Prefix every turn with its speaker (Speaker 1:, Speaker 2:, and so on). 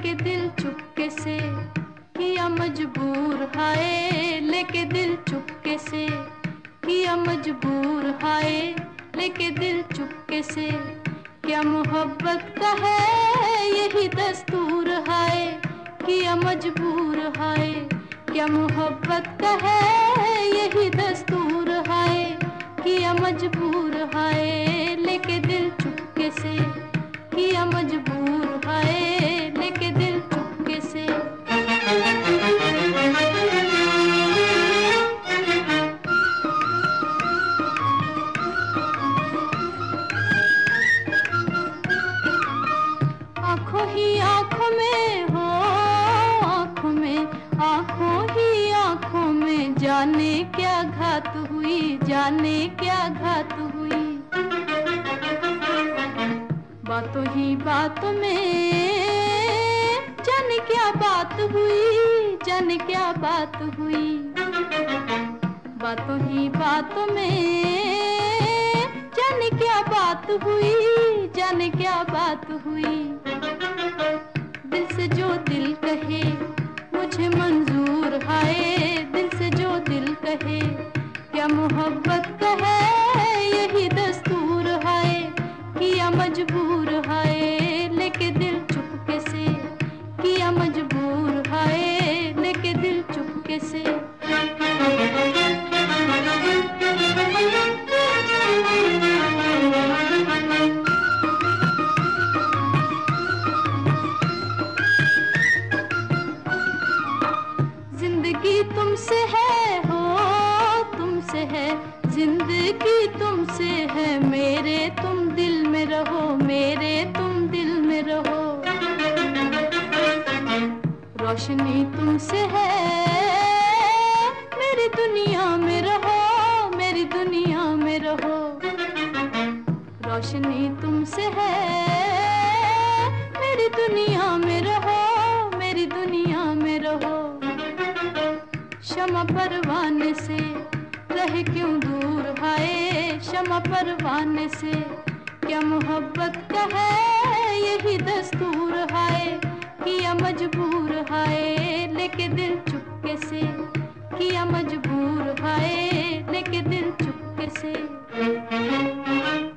Speaker 1: लेके दिल चुपके से किया मजबूर, हाय लेके दिल चुपके से किया मजबूर, हाय लेके दिल चुपके से। क्या मोहब्बत का है यही दस्तूर, हाय किया मजबूर, हाय क्या मोहब्बत का है यही दस्तूर, हाय किया मजबूर, हाय लेके दिल चुपके से किया मजबूर, हाय लेके दिल चुपके से। आँखों ही आँखों में हो, आँखों में, आँखों ही आँखों में, जाने क्या घात हुई, जाने क्या घात हुई। बातों ही बातों में जाने क्या बात हुई, जाने क्या बात हुई। बातों ही बातों में जाने क्या बात हुई, जाने क्या बात हुई। दिल से जो दिल कहे मुझे मंजूर, हाय दिल से जो दिल कहे। क्या मोहब्बत का है यही दस्तूर, हाय किया मजबूर, हाय लेके दिल चुपके से किया मजबूर, हाय लेके दिल चुपके से। जिंदगी तुमसे है हो, तुमसे है जिंदगी तुमसे है, मेरे तुम दिल में रहो, मेरे तुम दिल में रहो। रोशनी तुमसे है मेरी दुनिया में रहो, मेरी दुनिया में रहो। रोशनी तुमसे है मेरी दुनिया में रहो, मेरी दुनिया में रहो। शमा परवाने से रहे क्यों दूर, हाय शमा परवाने से। क्या मोहब्बत का है यही दस्तूर, हाय किया मजबूर, हाय लेके दिल चुपके से किया मजबूर, हाय लेके दिल चुपके से।